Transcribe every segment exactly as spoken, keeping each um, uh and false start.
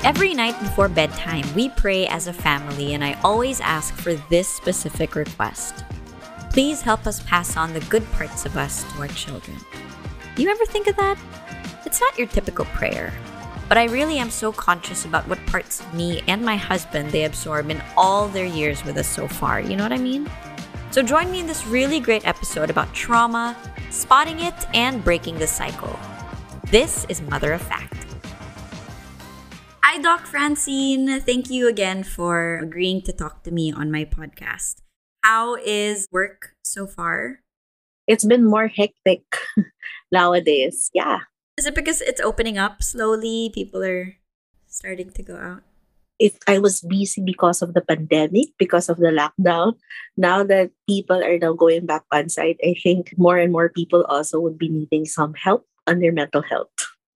Every night before bedtime, we pray as a family, and I always ask for this specific request. Please help us pass on the good parts of us to our children. Do you ever think of that? It's not your typical prayer, but I really am so conscious about what parts of me and my husband they absorb in all their years with us so far. You know what I mean? So join me in this really great episode about trauma, spotting it, and breaking the cycle. This is Mother of Fact. Hi, Doc Francine. Thank you again for agreeing to talk to me on my podcast. How is work so far? It's been more hectic nowadays. Yeah. Is it because it's opening up slowly? People are starting to go out? If I was busy because of the pandemic, because of the lockdown, now that people are now going back on site, I think more and more people also would be needing some help on their mental health.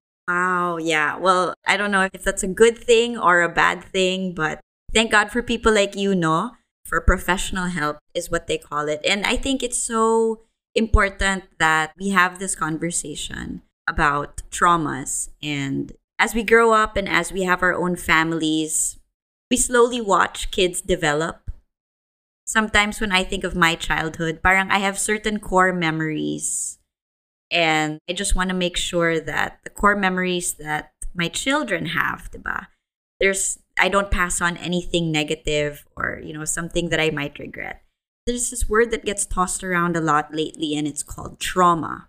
Wow, yeah. Well, I don't know if that's a good thing or a bad thing, but thank God for people like you, no? For professional help is what they call it. And I think it's so important that we have this conversation about traumas. And as we grow up and as we have our own families, we slowly watch kids develop. Sometimes when I think of my childhood, parang I have certain core memories. And I just want to make sure that the core memories that my children have, diba? There's, I don't pass on anything negative or, you know, something that I might regret. There's this word that gets tossed around a lot lately, and it's called trauma.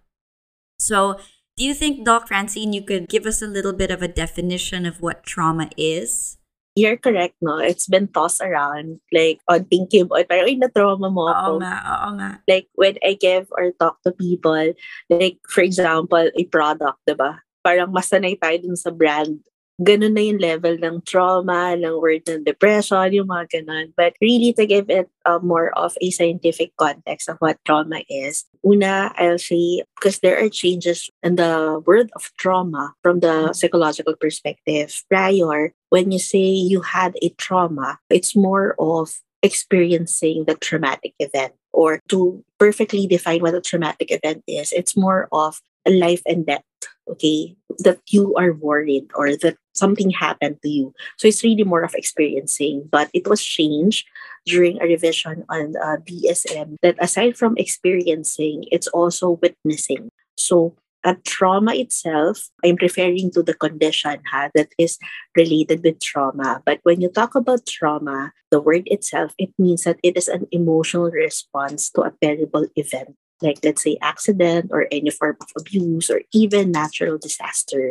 So, do you think, Doc Francine, you could give us a little bit of a definition of what trauma is? You're correct, no? It's been tossed around, like, on thinking about, parang, ay, na-trauma mo Oo ako. nga, oo nga. Like, when I give or talk to people, like, for example, a product, diba? Parang masanay tayo dun sa brand. Ganun na yung level ng trauma, ng word ng depression, yung mga ganun. But really, to give it uh, more of a scientific context of what trauma is, una, I'll say, because there are changes in the word of trauma from the psychological perspective. Prior, when you say you had a trauma, it's more of experiencing the traumatic event. Or to perfectly define what a traumatic event is, it's more of a life and death, okay? That you are worried or that something happened to you. So it's really more of experiencing. But it was changed during a revision on uh, D S M that aside from experiencing, it's also witnessing. So a trauma itself, I'm referring to the condition ha, that is related with trauma. But when you talk about trauma, the word itself, it means that it is an emotional response to a terrible event. Like, let's say, accident or any form of abuse or even natural disaster.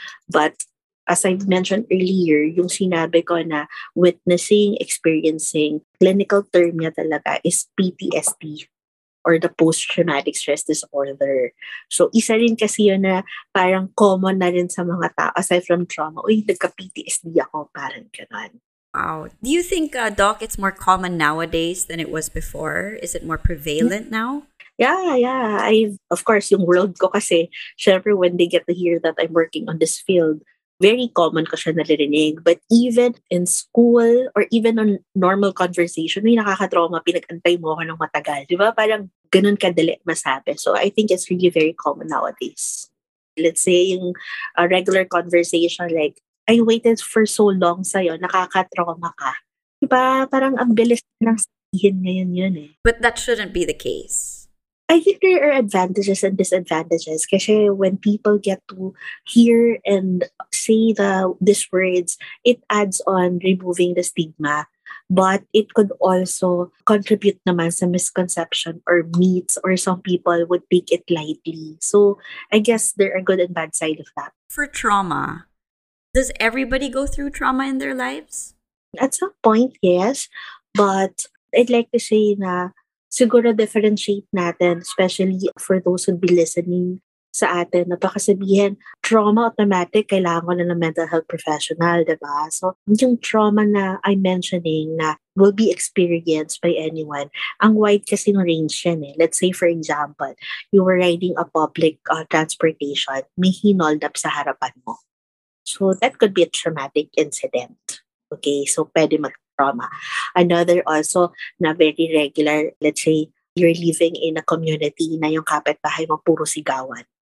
But as I mentioned earlier, yung sinabi ko na witnessing, experiencing, clinical term niya talaga is P T S D or the post-traumatic stress disorder. So, isa rin kasi yun na parang common na rin sa mga tao aside from trauma. Uy, nagka-P T S D ako, parang ganun. Wow. Do you think, uh, Doc, it's more common nowadays than it was before? Is it more prevalent now? Yeah, yeah. I of course, yung world ko kasi, syempre when they get to hear that I'm working on this field, very common ko siya naririnig. But even in school or even on normal conversation, may nakaka-trauma, pinag-antay mo ako ng matagal. Di ba? Parang ganun kadali masabi. So I think it's really very common nowadays. Let's say yung uh, regular conversation like, I waited for so long sa'yo, nakaka-trauma ka. Di ba? Parang ang bilis ng sabihin ngayon yun eh. But that shouldn't be the case. I think there are advantages and disadvantages kasi when people get to hear and say the these words, it adds on removing the stigma. But it could also contribute naman sa misconception or myths or some people would take it lightly. So I guess there are good and bad side of that. For trauma, does everybody go through trauma in their lives? At some point, yes. But I'd like to say na siguro differentiate natin, especially for those who'd be listening sa atin, na baka sabihin, trauma automatic, kailangan ko na ng mental health professional, diba? So, yung trauma na I'm mentioning na will be experienced by anyone, ang wide kasi ng range yan eh. Let's say, for example, you were riding a public uh, transportation, may hinold up sa harapan mo. So, that could be a traumatic incident. Okay, so pwede mag-trauma. Another also na very regular, let's say, you're living in a community na yung kapitbahay mo puro sigawan.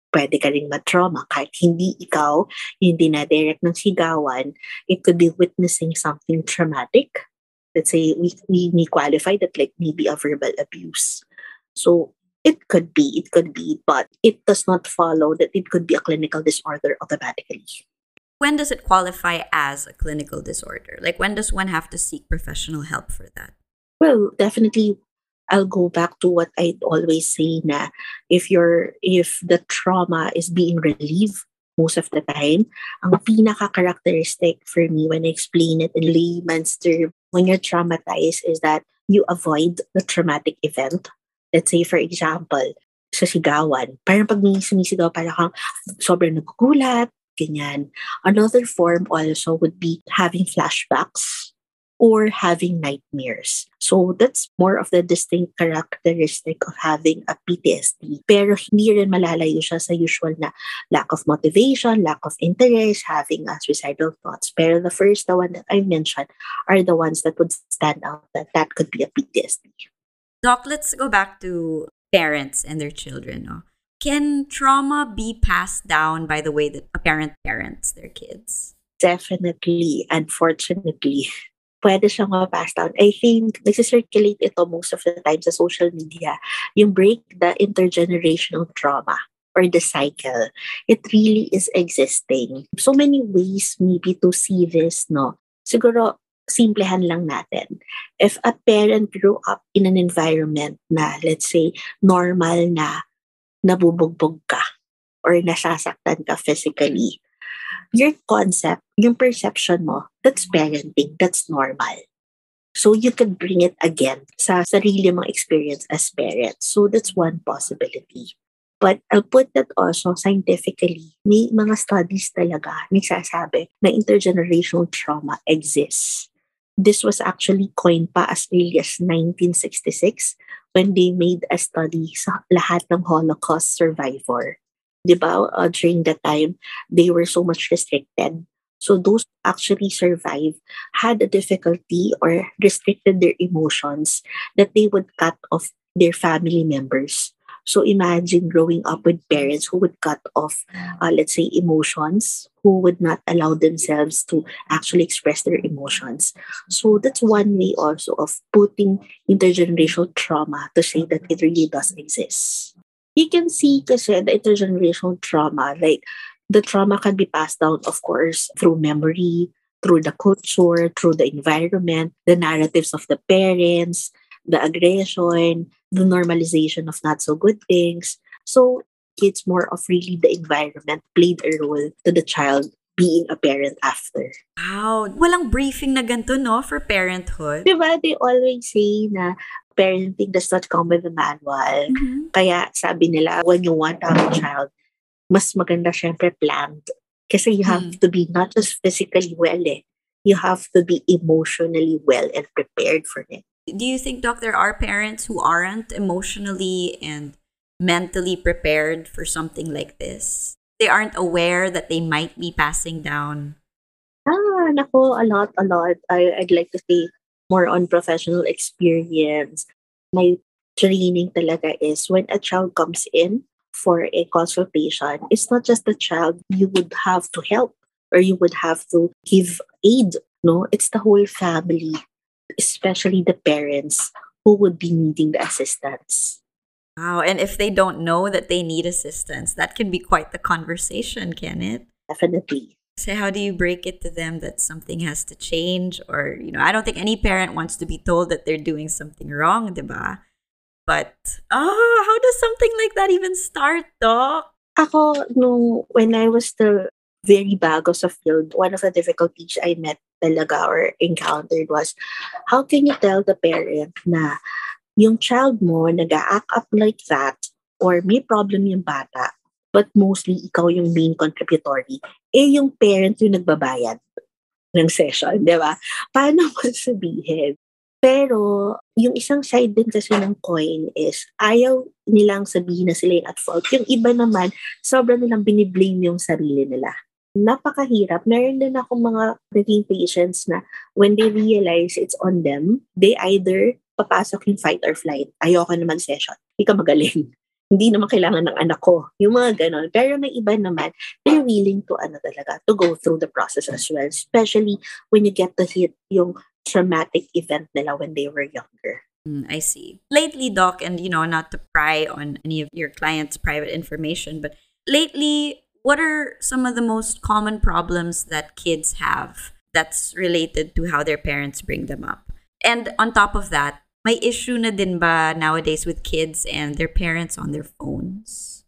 pwede ka ring ma-trauma kahit hindi ikaw yung dinadirect ng sigawan. It could be witnessing something traumatic. Let's say we, we, we qualify that like maybe a verbal abuse. So it could be, it could be, but it does not follow that it could be a clinical disorder automatically. When does it qualify as a clinical disorder? Like, when does one have to seek professional help for that? Well, definitely, I'll go back to what I always say na if you're if the trauma is being relieved most of the time, ang pinaka-characteristic for me when I explain it in layman's term, when you're traumatized is that you avoid the traumatic event. Let's say, for example, sa sigawan, parang pag may sumisigaw, parang kang sobrang nagugulat, ganyan. Another form also would be having flashbacks or having nightmares. So that's more of the distinct characteristic of having a P T S D. Pero hindi rin malalayo siya sa usual na lack of motivation, lack of interest, having uh, suicidal thoughts. Pero the first, the one that I mentioned, are the ones that would stand out that that could be a P T S D. Doc, let's go back to parents and their children. No? Can trauma be passed down by the way that a parent parents their kids? Definitely, unfortunately. Pwede siyang ma-pass down. I think nagsi-circulate ito most of the time sa social media. Yung break the intergenerational trauma or the cycle. It really is existing. So many ways maybe to see this, no? Siguro, simplehan lang natin. If a parent grew up in an environment na, let's say, normal na nabubugbog ka or nasasaktan ka physically, your concept, yung perception mo, that's parenting, that's normal. So you can bring it again sa sarili mong experience as parents. So that's one possibility. But I'll put that also scientifically, may mga studies talaga nagsasabi na intergenerational trauma exists. This was actually coined pa as early as nineteen sixty-six when they made a study sa lahat ng Holocaust survivor. Diba? Uh, during that time, they were so much restricted. So those who actually survived had a difficulty or restricted their emotions that they would cut off their family members. So imagine growing up with parents who would cut off, uh, let's say, emotions, who would not allow themselves to actually express their emotions. So that's one way also of putting intergenerational trauma to say that it really does exist. You can see kasi the intergenerational trauma, like the trauma can be passed down, of course, through memory, through the culture, through the environment, the narratives of the parents, the aggression, the normalization of not so good things. So it's more of really the environment played a role to the child being a parent after. Wow. Walang briefing na ganito, no, for parenthood. Diba, they always say na parenting does not come with a manual. Mm-hmm. Kaya sabi nila, when you want to have a child, mas maganda syempre planned. Kasi you have Mm. to be not just physically well, eh. You have to be emotionally well and prepared for it. Do you think, Doc, there are parents who aren't emotionally and mentally prepared for something like this? They aren't aware that they might be passing down. Ah, nako, a lot, a lot. I, I'd like to say more on professional experience. My training talaga is when a child comes in for a consultation, it's not just the child you would have to help or you would have to give aid. No, it's the whole family, especially the parents who would be needing the assistance. Wow. And if they don't know that they need assistance, that can be quite the conversation, can it? Definitely. So how do you break it to them that something has to change? Or, you know, I don't think any parent wants to be told that they're doing something wrong, diba? But, oh, how does something like that even start, Doc? Ako, no, when I was still very bago sa field, one of the difficulties I met talaga or encountered was, how can you tell the parent na yung child mo nag-act up like that or may problem yung bata, but mostly ikaw yung main contributory, eh yung parent yung nagbabayad ng session, di ba? Paano mo sabihin? Pero yung isang side din kasi ng coin is ayaw nilang sabihin na sila yung at fault. Yung iba naman, sobrang nilang biniblame yung sarili nila. Napakahirap. Meron din akong mga naging patients na when they realize it's on them, they either papasok yung fight or flight. Ayoko na mag-session. Hindi ka magaling. Hindi naman kailangan ng anak ko. Yung mga ganon. Pero may iba naman, they're willing to, ano talaga, to go through the process as well. Especially when you get to hit yung traumatic event nila when they were younger. Mm, I see. Lately, Doc, and you know, not to pry on any of your clients' private information, but lately, what are some of the most common problems that kids have that's related to how their parents bring them up? And on top of that, may issue na din ba nowadays with kids and their parents on their phones?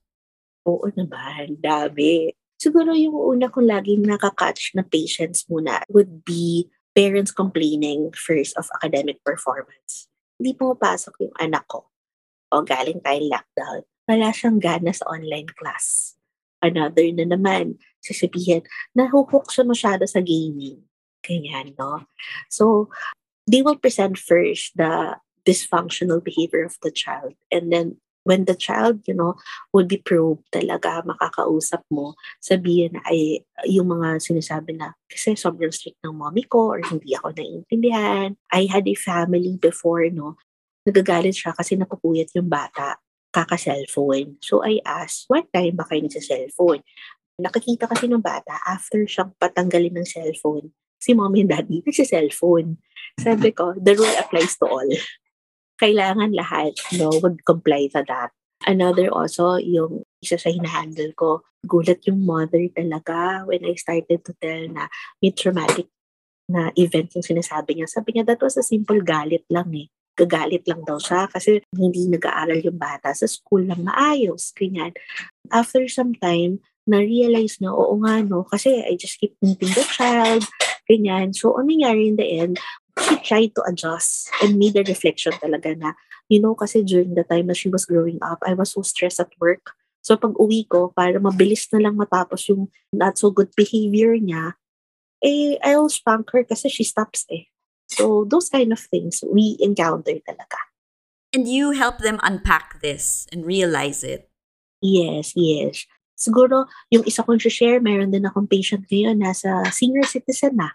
Oo naman, dami. Siguro yung una kong laging nakakatch na patients muna would be parents complaining first of academic performance. Hindi pumapasok yung anak ko. O galing tayong lockdown. Wala siyang gana sa online class. Another na naman, sasabihin, nahuhook siya masyado sa gaming. Ganyan, no? So, they will present first the dysfunctional behavior of the child. And then, when the child, you know, would be probed talaga, makakausap mo, sabihin na ay, yung mga sinasabi na, kasi sobrang strict ng mommy ko or hindi ako naiintindihan. I had a family before, no, nagagalit siya kasi napupuyat yung bata, kaka-cellphone. So I asked, what time ba kayo nagsa-cellphone? Nakikita kasi ng bata, after siyang patanggalin ng cellphone, si mommy and daddy nagsa-cellphone. Sabi ko, the rule applies to all. Kailangan lahat, no, would comply to that. Another also, yung isa sa hinahandle ko, gulat yung mother talaga when I started to tell na may traumatic na event yung sinasabi niya. Sabi niya, that was a simple galit lang eh. Gagalit lang daw siya kasi hindi nag-aaral yung bata sa school lang maayos. Ganyan. After some time, na-realize na, oo nga no, kasi I just keep meeting the child, ganyan. So, ano nangyari in the end, she tried to adjust and made a reflection talaga na, you know, kasi during the time na she was growing up, I was so stressed at work. So, pag uwi ko, para mabilis na lang matapos yung not so good behavior niya, eh, I'll spank her kasi she stops eh. So, those kind of things we encounter talaga. And you help them unpack this and realize it. Yes, yes. Siguro, yung isa kong share, meron din akong patient ngayon, nasa senior citizen na.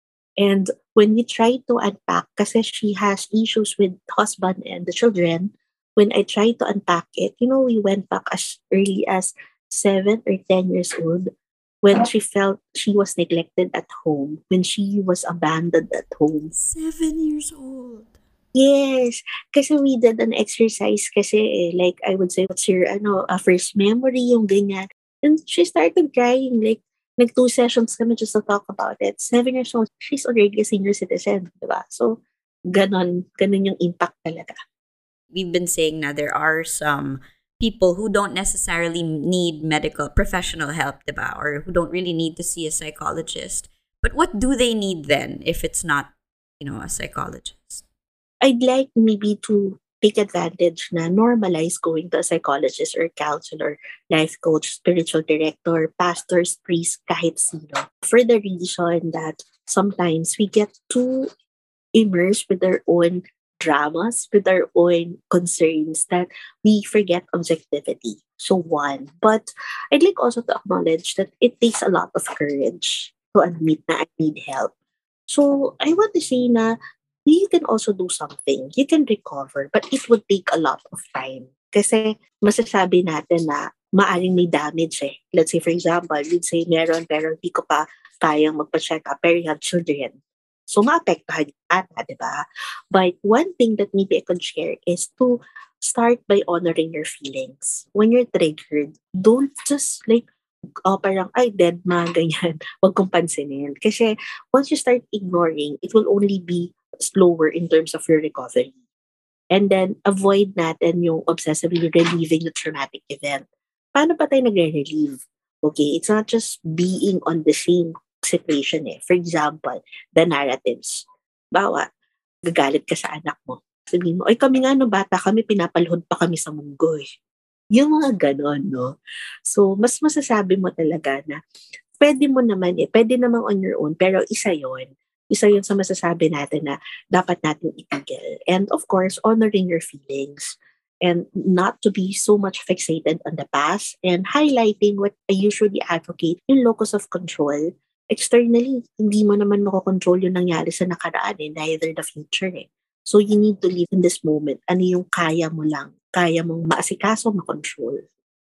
And when we try to unpack, kasi she has issues with husband and the children, when I try to unpack it, you know, we went back as early as seven or ten years old when she felt she was neglected at home, when she was abandoned at home. Seven years old. Yes, kasi we did an exercise kasi eh, like I would say, what's your ano, uh, first memory, yung ganyan. And she started crying, like, nag two sessions kami just to talk about it. Seven years old, she's already a senior citizen, diba? So, ganon, ganon yung impact talaga. We've been saying na there are some people who don't necessarily need medical professional help, diba? Or who don't really need to see a psychologist. But what do they need then if it's not, you know, a psychologist? I'd like maybe to take advantage na normalize going to a psychologist or counselor, life coach, spiritual director, pastors, priest, kahit sino. For the reason that sometimes we get too immersed with our own dramas, with our own concerns that we forget objectivity. So one. But I'd like also to acknowledge that it takes a lot of courage to admit na I need help. So I want to say na you can also do something. You can recover, but it would take a lot of time. Kasi masasabi natin na maaring may damage eh. Let's say, for example, you'd say meron pero hindi ko pa kayang magpa-check up pero you have children. So, maapektuhan yung bata, di ba? But one thing that maybe I could share is to start by honoring your feelings. When you're triggered, don't just like, oh, parang, ay, dead ma, ganyan. Huwag kong pansinin. Kasi once you start ignoring, it will only be slower in terms of your recovery. And then, avoid natin yung obsessively reliving the traumatic event. Paano pa tayo nagre-relieve? Okay, it's not just being on the same situation eh. For example, the narratives. Bawa, gagalit ka sa anak mo. Sabihin mo, ay kami nga no bata kami, pinapalhod pa kami sa munggoy. Yung mga ganon, no? So, mas masasabi mo talaga na pwede mo naman eh, pwede naman on your own, pero isa yon isa yun sa masasabi natin na dapat natin itigil. And of course, honoring your feelings and not to be so much fixated on the past and highlighting what I usually advocate, yung locus of control. Externally, hindi mo naman makokontrol yung nangyari sa nakaraan eh, neither the future eh. So you need to live in this moment. Ano yung kaya mo lang kaya mong maasikaso, makontrol.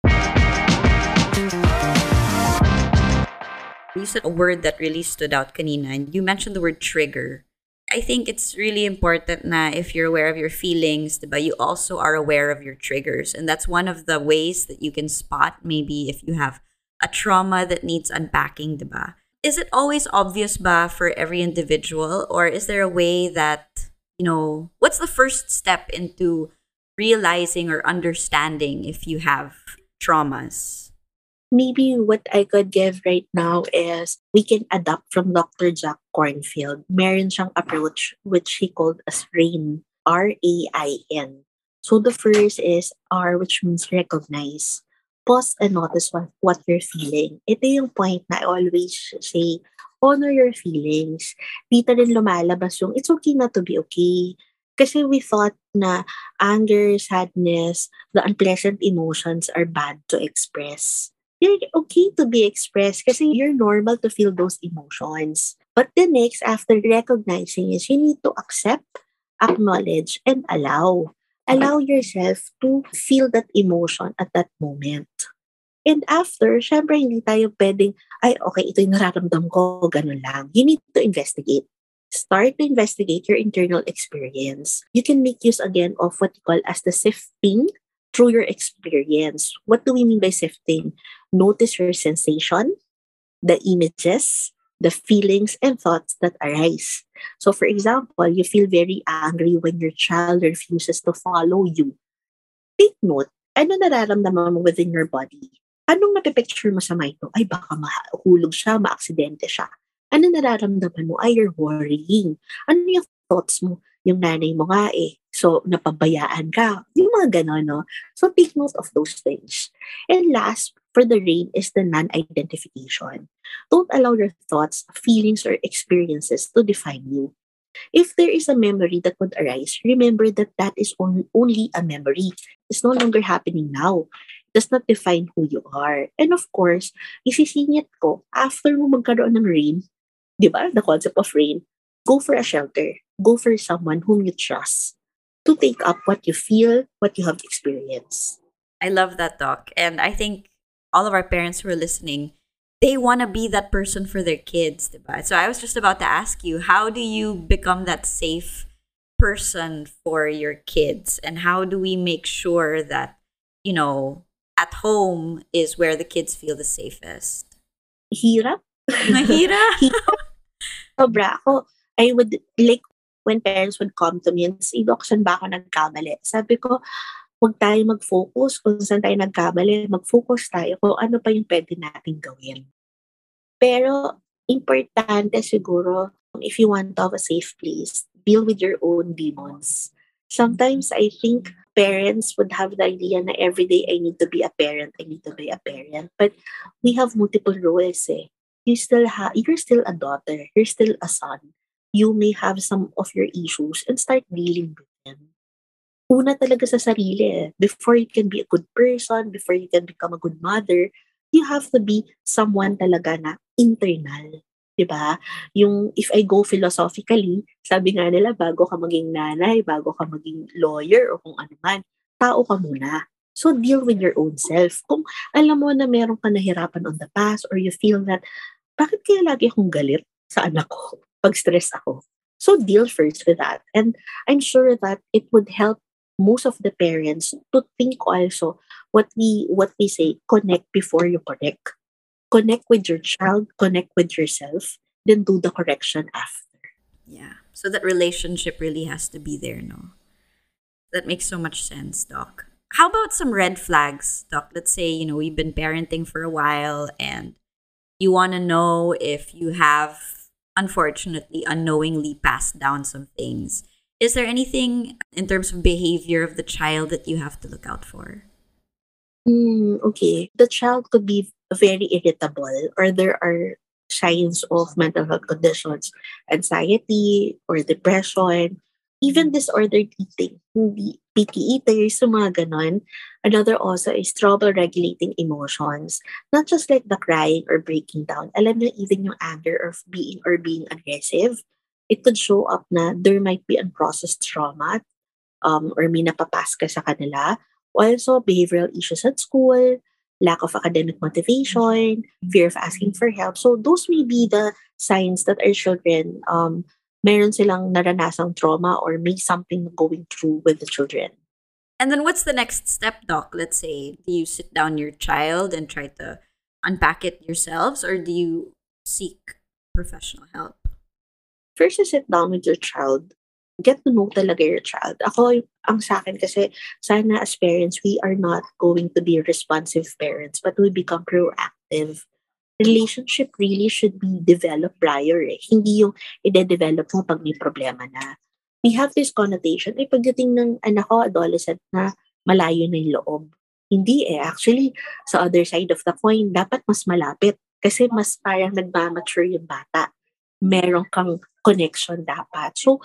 You said a word that really stood out kanina, and you mentioned the word trigger. I think it's really important na if you're aware of your feelings, diba, you also are aware of your triggers. And that's one of the ways that you can spot maybe if you have a trauma that needs unpacking, diba? Is it always obvious ba for every individual, or is there a way that, you know, what's the first step into realizing or understanding if you have traumas? Maybe what I could give right now is we can adapt from Doctor Jack Cornfield. Meron siyang approach which he called as RAIN, R A I N. So the first is R, which means recognize. Pause and notice what, what you're feeling. Ito yung point na I always say, honor your feelings. Dito rin lumalabas yung it's okay not to be okay. Kasi we thought na anger, sadness, the unpleasant emotions are bad to express. You're okay to be expressed kasi you're normal to feel those emotions. But the next, after recognizing is you need to accept, acknowledge, and allow. Allow yourself to feel that emotion at that moment. And after, syempre hindi tayo pwedeng, ay okay, ito yung nararamdam ko, ganun lang. You need to investigate. Start to investigate your internal experience. You can make use again of what you call as the sifting through your experience. What do we mean by sifting? Notice your sensation, the images, the feelings and thoughts that arise. So for example, you feel very angry when your child refuses to follow you. Take note, ano nararamdaman mo within your body? Anong napipicture mo sa mind mo? Ay, baka mahulog siya, maaksidente siya. Ano nararamdaman mo? Ay, you're worrying. Ano yung thoughts mo? Yung nanay mo nga eh. So, napabayaan ka. Yung mga ganon, no? So, take note of those things. And last, for the RAIN is the non-identification. Don't allow your thoughts, feelings, or experiences to define you. If there is a memory that would arise, remember that that is on, only a memory. It's no longer happening now. It does not define who you are. And of course, isisingit ko, after mo magkaroon ng RAIN, di ba, the concept of RAIN, go for a shelter. Go for someone whom you trust to take up what you feel, what you have experienced. I love that, Doc. And I think all of our parents who are listening, they want to be that person for their kids, diba? So I was just about to ask you, how do you become that safe person for your kids? And how do we make sure that, you know, at home is where the kids feel the safest? Hirap. Mahirap. Hirap. Sobra. Ako, I would, like, when parents would come to me and say, Doc, saan ba ako nagkamali? Sabi ko, huwag tayo mag-focus kung saan tayo nagkamali. Mag-focus tayo kung ano pa yung pwede natin gawin. Pero, importante siguro, if you want to have a safe place, deal with your own demons. Sometimes, I think parents would have the idea na every day I need to be a parent, I need to be a parent. But we have multiple roles eh. You still ha- you're still a daughter, you're still a son. You may have some of your issues and start dealing with them. Una talaga sa sarili eh. Before you can be a good person, before you can become a good mother, you have to be someone talaga na internal. Diba? Yung if I go philosophically, sabi nga nila, bago ka maging nanay, bago ka maging lawyer o kung ano man, tao ka muna. So deal with your own self. Kung alam mo na meron ka nahirapan on the past or you feel that, bakit kaya lagi akong galit sa anak ko pag stress ako? So deal first with that. And I'm sure that it would help most of the parents to think also what we what we say, connect before you correct. Connect with your child, connect with yourself, then do the correction after. Yeah. So that relationship really has to be there, no? That makes so much sense, Doc. How about some red flags, Doc? Let's say, you know, we've been parenting for a while and you want to know if you have, unfortunately, unknowingly passed down some things. Is there anything in terms of behavior of the child that you have to look out for? Mm, okay. The child could be very irritable or there are signs of mental health conditions, anxiety or depression, even disordered eating, hindi picky eaters, so mga ganon. Another also is trouble regulating emotions, not just like the crying or breaking down. Alam niyo, even yung anger or being or being aggressive, it could show up na there might be unprocessed trauma um, or may napapas ka sa kanila Also, behavioral issues at school, lack of academic motivation, fear of asking for help. So those may be the signs that our children, um, meron silang naranasang trauma or may something going through with the children. And then what's the next step, Doc? Let's say, do you sit down your child and try to unpack it yourselves, or do you seek professional help? First, you sit down with your child. Get to know talaga your child. Ako, ang sa akin kasi, sana as parents, we are not going to be responsive parents, but we become proactive. Relationship really should be developed prior eh. Hindi yung ide-develop mo pag may problema na. We have this connotation, ay pagdating ng anak ko, adolescent na, malayo na yung loob. Hindi eh. Actually, sa other side of the coin, dapat mas malapit. Kasi mas parang nagmamature yung bata. Meron kang connection dapat. So,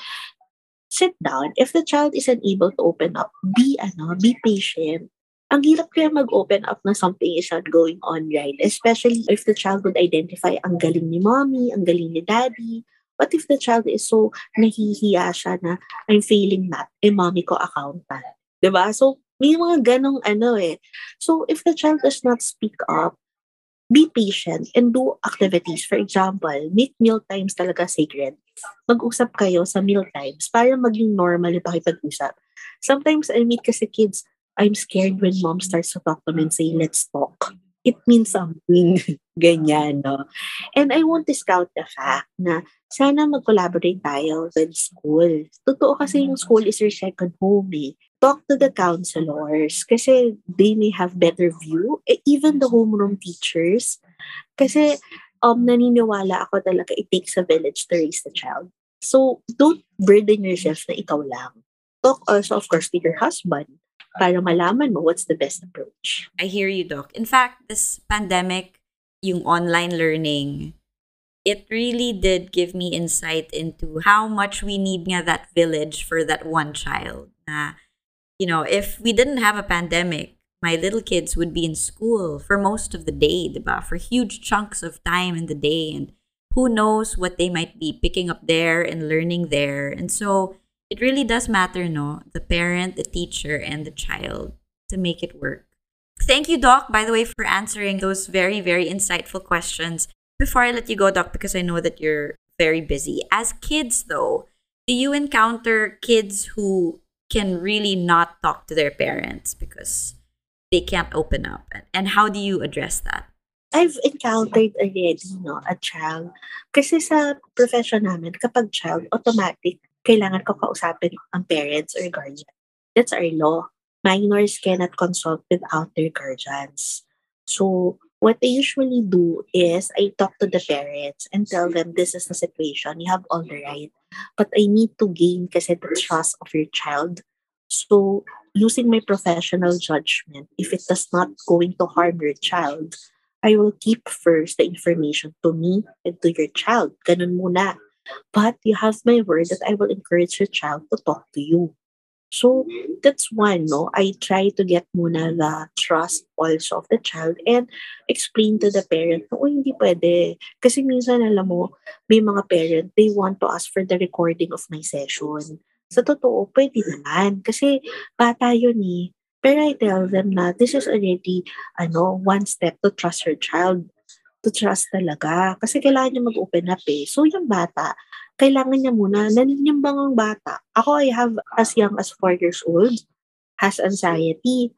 sit down. If the child is unable to open up, be ano, be patient. Ang hirap kaya mag-open up na something is not going on right. Especially if the child would identify, ang galing ni mommy, ang galing ni daddy. What if the child is so nahihiya siya na, I'm failing math, eh mommy ko accountant. Diba? So, may mga ganong ano eh. So, if the child does not speak up, be patient and do activities. For example, make meal times talaga sacred. Mag-usap kayo sa meal times para maging normal yung pakipag-usap. Sometimes I meet kasi kids, I'm scared when mom starts to talk to me and say, let's talk. It means something. Ganyan, no? And I want to discount the fact na sana mag-collaborate tayo with school. Totoo kasi yung school is your second home eh. Talk to the counselors kasi they may have better view. Eh, even the homeroom teachers. Kasi um, naniniwala ako talaga it takes a village to raise the child. So, don't burden yourself na ikaw lang. Talk also, of course, to your husband para malaman mo what's the best approach. I hear you, Doc. In fact, this pandemic, yung online learning, it really did give me insight into how much we need nga that village for that one child. Na, you know, if we didn't have a pandemic, my little kids would be in school for most of the day, diba? For huge chunks of time in the day. And who knows what they might be picking up there and learning there. And so it really does matter, no? The parent, the teacher, and the child to make it work. Thank you, Doc, by the way, for answering those very, very insightful questions. Before I let you go, Doc, because I know that you're very busy. As kids, though, do you encounter kids who can really not talk to their parents because they can't open up? And how do you address that? I've encountered already, no, a child. Kasi sa profession namin, kapag child, automatic, kailangan ko kausapin ang parents or guardian. That's our law. Minors cannot consult without their guardians. So, what I usually do is I talk to the parents and tell them this is the situation. You have all the right. But I need to gain kasi the trust of your child. So, using my professional judgment, if it does not going to harm your child, I will keep first the information to me and to your child. Ganun muna. But you have my word that I will encourage your child to talk to you. So, that's one, no? I try to get muna the trust also of the child and explain to the parent, oh, hindi pwede. Kasi minsan, alam mo, may mga parent, they want to ask for the recording of my session. Sa totoo, pwede naman. Kasi bata yun eh. Pero I tell them na this is already, ano, one step to trust your child. To trust talaga. Kasi kailangan niya mag-open up eh. So, yung bata, kailangan niya muna, naninimbang ang bata. Ako, I have as young as four years old, has anxiety.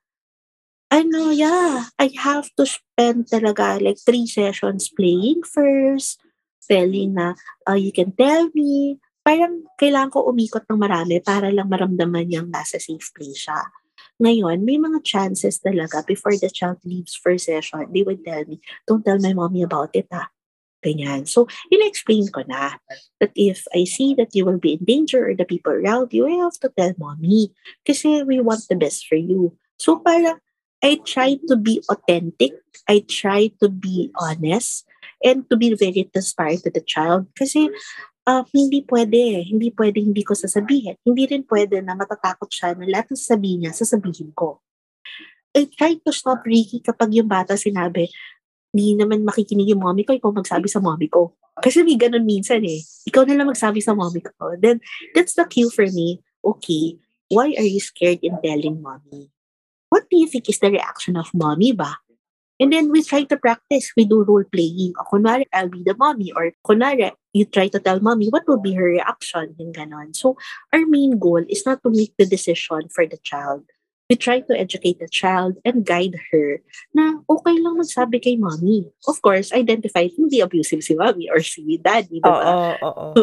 Ano, yeah, I have to spend talaga like three sessions playing first, telling na, uh, you can tell me. Parang kailangan ko umikot ng marami para lang maramdaman niyang nasa safe place siya. Ngayon, may mga chances talaga before the child leaves for session, they would tell me, don't tell my mommy about it ah. Ganyan. So, in-explain ko na that if I see that you will be in danger or the people around you, I have to tell mommy kasi we want the best for you. So, parang I try to be authentic. I try to be honest and to be very transparent to the child kasi Uh, hindi pwede. Hindi pwede hindi ko sasabihin. Hindi rin pwede na matatakot siya na lahat ng sasabihin niya, sasabihin ko. I try to stop Ricky kapag yung bata sinabi, hindi naman makikinig yung mommy ko, ikaw magsabi sa mommy ko. Kasi may ganun minsan eh. Ikaw na lang magsabi sa mommy ko. Then, that's the cue for me. Okay, why are you scared in telling mommy? what do you think is the reaction of mommy ba? And then we try to practice. We do role playing. O, kunwari, I'll be the mommy. Or kunwari, you try to tell mommy what will be her reaction. Yung ganon. So our main goal is not to make the decision for the child. We try to educate the child and guide her na okay lang magsabi kay mommy. Of course, identify hindi abusive si mommy or si daddy, diba? Oo, oo.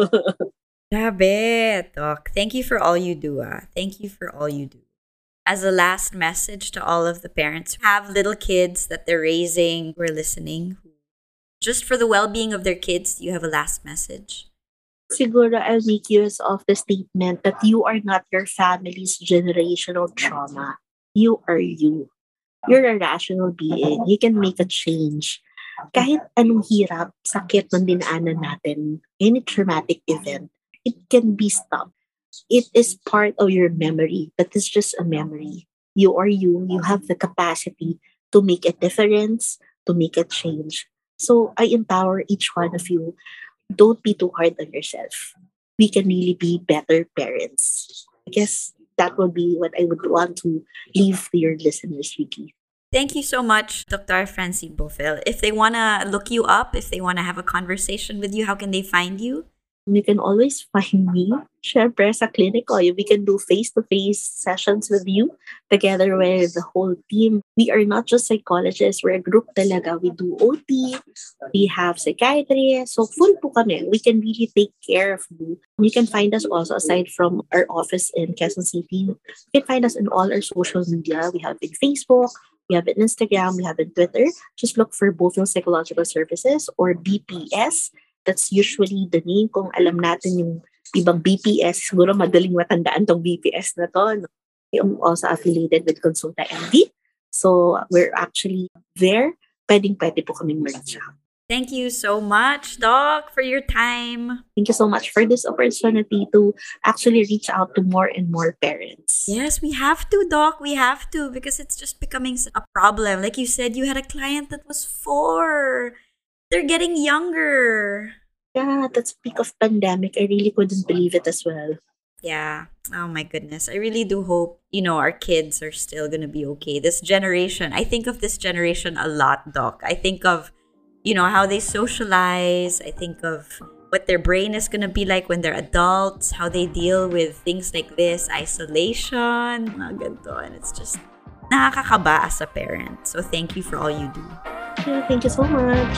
Grabe, Doc. Thank you for all you do. Ah. Thank you for all you do. As a last message to all of the parents who have little kids that they're raising, who are listening, just for the well-being of their kids, do you have a last message? Siguro I'll make use of the statement that you are not your family's generational trauma. You are you. You're a rational being. You can make a change. Kahit anong hirap, sakit ng dinaanan natin, any traumatic event, it can be stopped. It is part of your memory. That is just a memory. You are you. You have the capacity to make a difference, to make a change. So I empower each one of you. Don't be too hard on yourself. We can really be better parents. I guess that would be what I would want to leave to your listeners, Vicky. Thank you so much, Doctor Francine Bofil. If they want to look you up, if they want to have a conversation with you, how can they find you? You can always find me, syempre, sa clinic ko. We can do face-to-face sessions with you together with the whole team. We are not just psychologists. We're a group talaga. We do O T. We have psychiatry. So, full po kami. We can really take care of you. You can find us also aside from our office in Quezon City. You can find us in all our social media. We have in Facebook. We have in Instagram. We have in Twitter. Just look for Bofil Psychological Services or B P S. That's usually the name. Kung alam natin yung ibang B P S, siguro madaling matandaan tong B P S na to. No? I'm also affiliated with Consulta M D. So, we're actually there. Pwedeng-pwede po kaming ma-reach out. Thank you so much, Doc, for your time. Thank you so much for this opportunity to actually reach out to more and more parents. Yes, we have to, Doc. We have to because it's just becoming a problem. Like you said, you had a client that was four. They're getting younger. Yeah, that's peak of pandemic. I really couldn't believe it as well. Yeah. Oh my goodness. I really do hope, you know, our kids are still going to be okay. This generation, I think of this generation a lot, Doc. I think of, you know, how they socialize. I think of what their brain is going to be like when they're adults, how they deal with things like this, isolation, mga ganito. And it's just nakakakaba as a parent. So thank you for all you do. Yeah, thank you so much.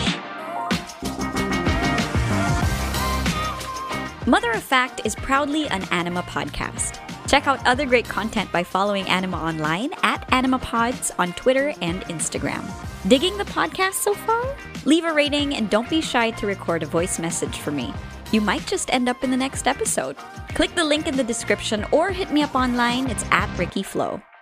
Mother of Fact is proudly an Anima podcast. Check out other great content by following Anima online at AnimaPods on Twitter and Instagram. Digging the podcast so far? Leave a rating and don't be shy to record a voice message for me. You might just end up in the next episode. Click the link in the description or hit me up online. It's at Ricky Flo.